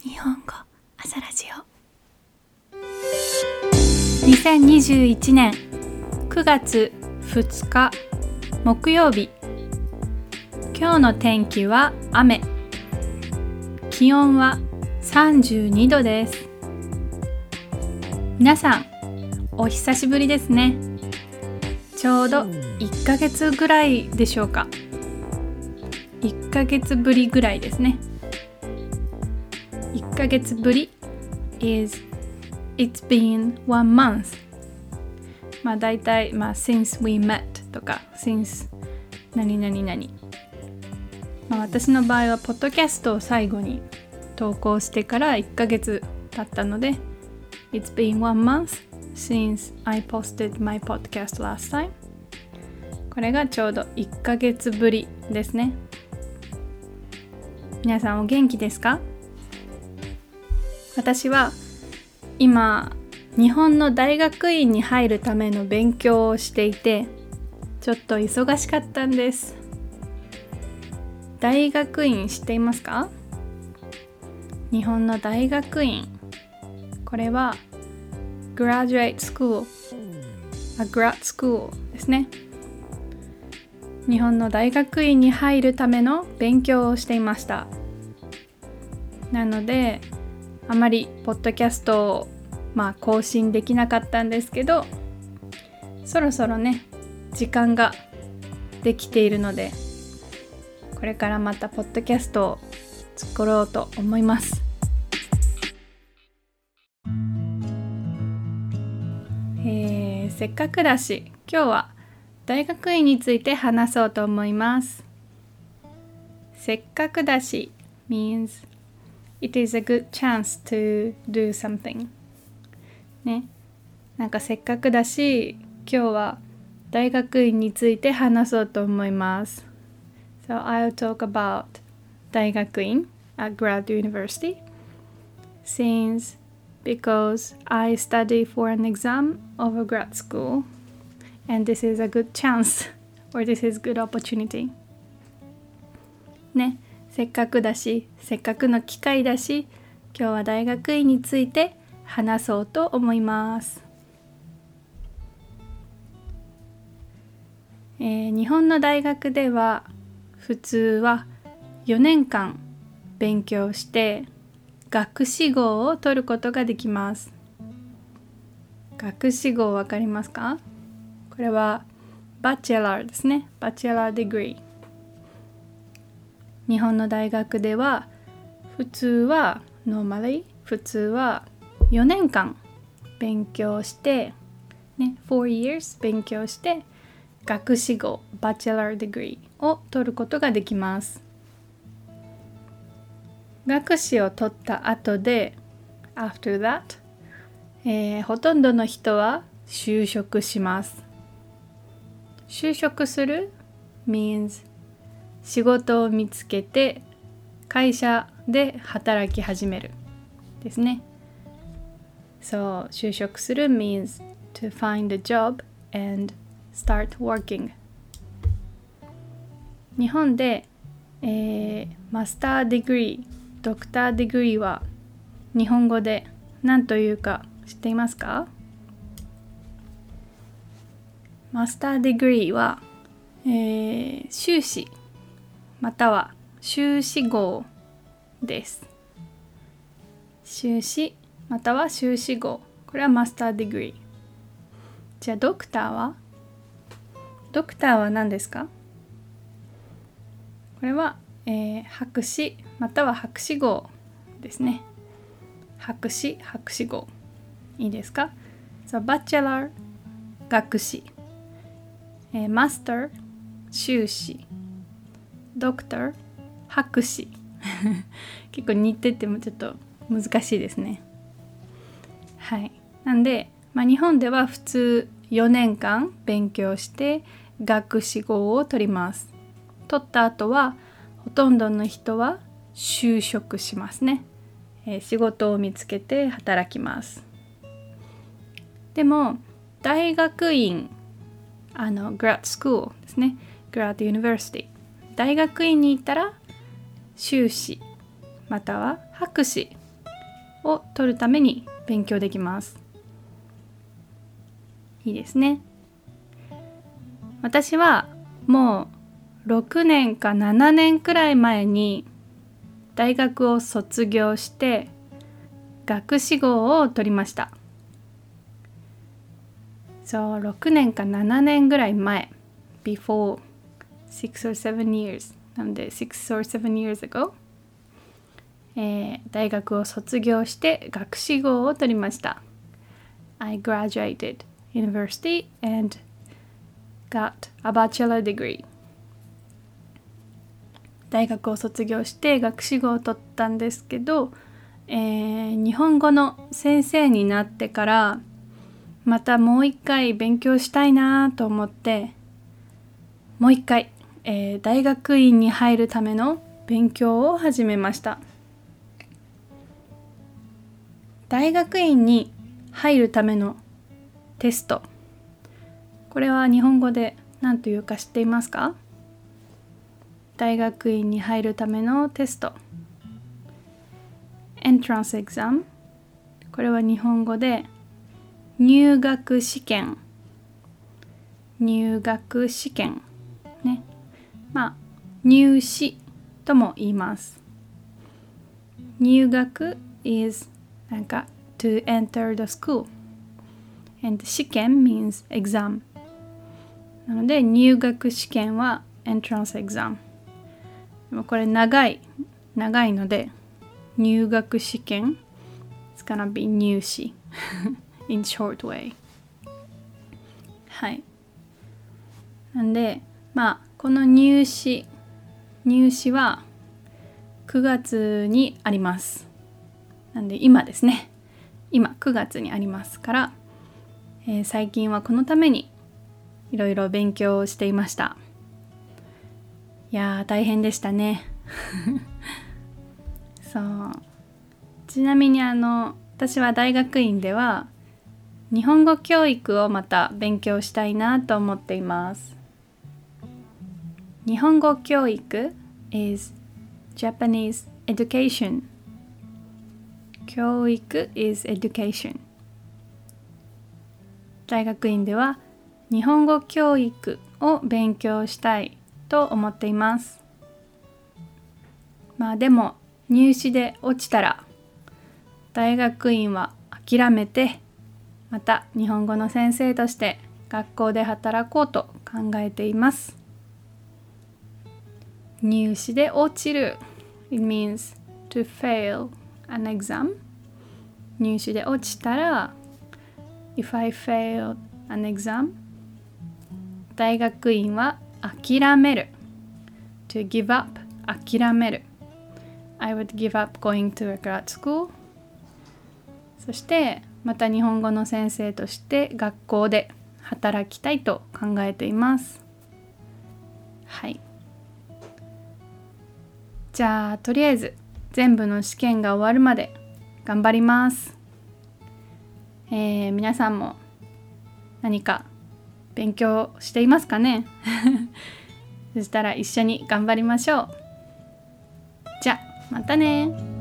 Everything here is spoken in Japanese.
日本語朝ラジオ2021年9月2日木曜日。今日の天気は雨。気温は32度です。皆さんお久しぶりですね。ちょうど1ヶ月ぐらいでしょうか。1ヶ月ぶりぐらいですね。1ヶ月ぶり is It's been 1 month。 だいたいsince we met とか since 何々々。私の場合はポッドキャストを最後に投稿してから1ヶ月経ったので It's been 1 month since I posted my podcast last time。 これがちょうど1ヶ月ぶりですね。皆さんお元気ですか？私は今日本の大学院に入るための勉強をしていてちょっと忙しかったんです。大学院知っていますか？日本の大学院、これは graduate school、grad school ですね。日本の大学院に入るための勉強をしていました。なのであまりポッドキャストを更新できなかったんですけど、そろそろね時間ができているのでこれからまたポッドキャストを作ろうと思います。せっかくだし今日は大学院について話そうと思います。せっかくだし means It is a good chance to do something ね。せっかくだし今日は大学院について話そうと思います。So I'll talk about 大学院 at grad university since because I study for an exam of a grad school and this is a good chance or this is good opportunity ね。せっかくだし、せっかくの機会だし、今日は大学院について話そうと思います。日本の大学では普通は4年間勉強して学士号を取ることができます。学士号わかりますか？これはバチェラーですね。バチェラーディグリー。日本の大学では普通は4年間勉強してね、4 years 勉強して学士号 Bachelor Degree を取ることができます。学士を取った後で After that、ほとんどの人は就職します。就職する means仕事を見つけて会社で働き始めるですね。そう、就職する means to find a job and start working。日本で、マスターディグリー、ドクターディグリーは日本語で何というか知っていますか？マスターディグリーは、修士または修士号です。修士または修士号、これはマスターディグリー。じゃあドクターは何ですか？これは、博士または博士号ですね。博士号いいですか？ So bachelor 学士、マスター修士、ドクター博士結構似ててもちょっと難しいですね。はい。なんで、日本では普通4年間勉強して学士号を取ります。取った後はほとんどの人は就職しますね。仕事を見つけて働きます。でも大学院grad school ですね。grad university大学院に行ったら修士または博士を取るために勉強できます。いいですね。私はもう6年か7年くらい前に大学を卒業して学士号を取りました。そう、6年か7年ぐらい前 before 6 or 7 years なので6 or 7 years ago、大学を卒業して学士号を取りました。I graduated university and got a bachelor degree。 大学を卒業して学士号を取ったんですけど、日本語の先生になってからまたもう一回勉強したいなと思ってもう一回、大学院に入るための勉強を始めました。大学院に入るためのテスト、これは日本語で何というか知っていますか？大学院に入るためのテスト、Entrance exam、 これは日本語で入学試験ね。入試とも言います。入学 is なんか to enter the school and 試験 means exam。 なので入学試験は entrance exam。 でもこれ長いので入学試験 it's gonna be 入試in short way。 はい。なんでこの入試は9月にあります。なんで今ですね、今9月にありますから、最近はこのためにいろいろ勉強をしていました。いやー大変でしたねそう、ちなみに私は大学院では日本語教育をまた勉強したいなと思っています。日本語教育 is Japanese education。 教育 is education。 大学院では日本語教育を勉強したいと思っています。でも入試で落ちたら大学院は諦めてまた日本語の先生として学校で働こうと考えています。入試で落ちる It means to fail an exam。 入試で落ちたら If I failed an exam、 大学院は諦める To give up、 諦める I would give up going to a grad school。 そしてまた日本語の先生として学校で働きたいと考えています。はい。じゃあとりあえず全部の試験が終わるまで頑張ります。皆さんも何か勉強していますかねそしたら一緒に頑張りましょう。じゃあまたね。